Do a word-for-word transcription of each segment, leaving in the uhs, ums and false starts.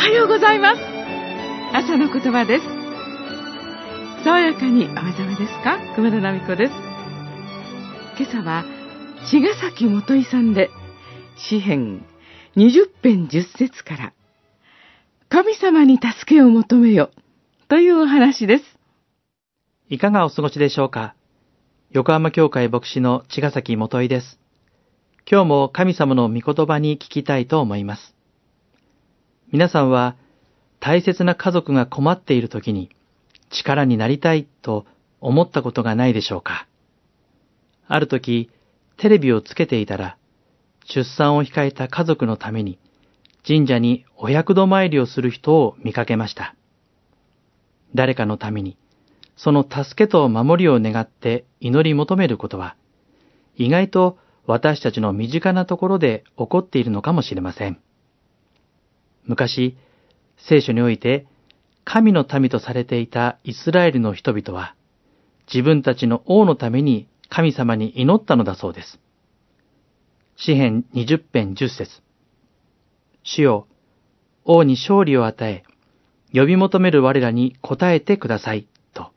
はようございます。朝の言葉です。爽やかにお目覚めですか？熊田奈美子です。今朝は茅ヶ崎元井さんで詩編にじゅっぺんじゅっせつから神様に助けを求めよというお話です。 いかがお過ごしでしょうか。横浜教会牧師の茅ヶ崎元井です。今日も神様の御言葉に聞きたいと思います。皆さんは大切な家族が困っているときに力になりたいと思ったことがないでしょうか。あるときテレビをつけていたら、出産を控えた家族のために神社にお百度参りをする人を見かけました。誰かのためにその助けと守りを願って祈り求めることは、意外と私たちの身近なところで起こっているのかもしれません。昔、聖書において神の民とされていたイスラエルの人々は、自分たちの王のために神様に祈ったのだそうです。詩編にじゅっぺんじゅっせつ。主よ、王に勝利を与え、呼び求める我らに応えてください、と。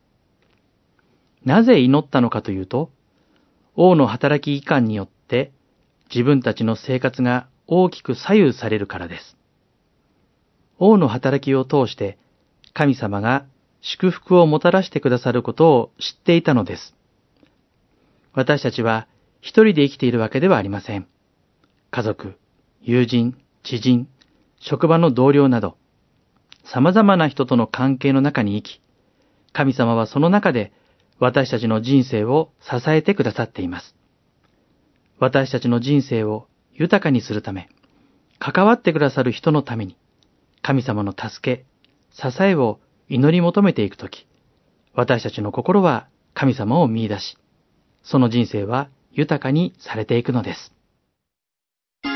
なぜ祈ったのかというと、王の働きいかんによって自分たちの生活が大きく左右されるからです。王の働きを通して神様が祝福をもたらしてくださることを知っていたのです。私たちは一人で生きているわけではありません。家族、友人、知人、職場の同僚など、様々な人との関係の中に生き、神様はその中で私たちの人生を支えてくださっています。私たちの人生を豊かにするため、関わってくださる人のために、神様の助け、支えを祈り求めていくとき、私たちの心は神様を見出し、その人生は豊かにされていくのです。 今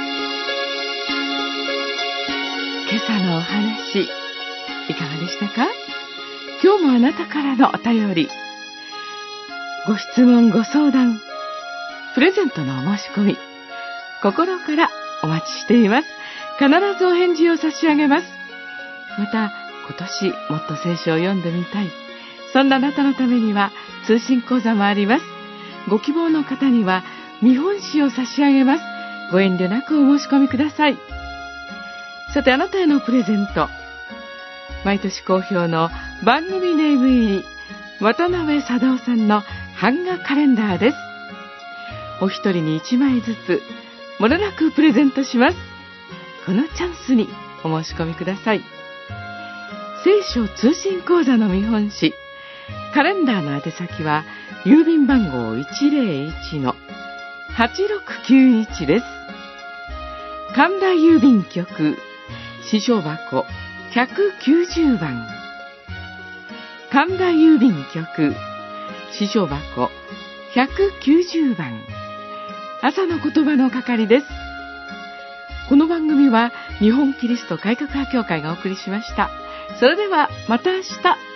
朝のお話、いかがでしたか？今日もあなたからのお便り、ご質問ご相談、プレゼントのお申し込み、心からお待ちしています。必ずお返事を差し上げます。また、今年もっと聖書を読んでみたい、そんなあなたのためには通信講座もあります。ご希望の方には見本紙を差し上げます。ご遠慮なくお申し込みください。さて、あなたへのプレゼント、毎年好評の番組ネーム入り渡辺貞夫さんの版画カレンダーです。お一人に一枚ずつもれなくプレゼントします。このチャンスにお申し込みください。聖書通信講座の見本紙、カレンダーの宛先は郵便番号 いちぜろいちのはちろくきゅういち です。神田郵便局支所箱ひゃくきゅうじゅうばん、神田郵便局支所箱ひゃくきゅうじゅうばん、朝の言葉の係です。この番組は日本キリスト改革派協会がお送りしました。それではまた明日。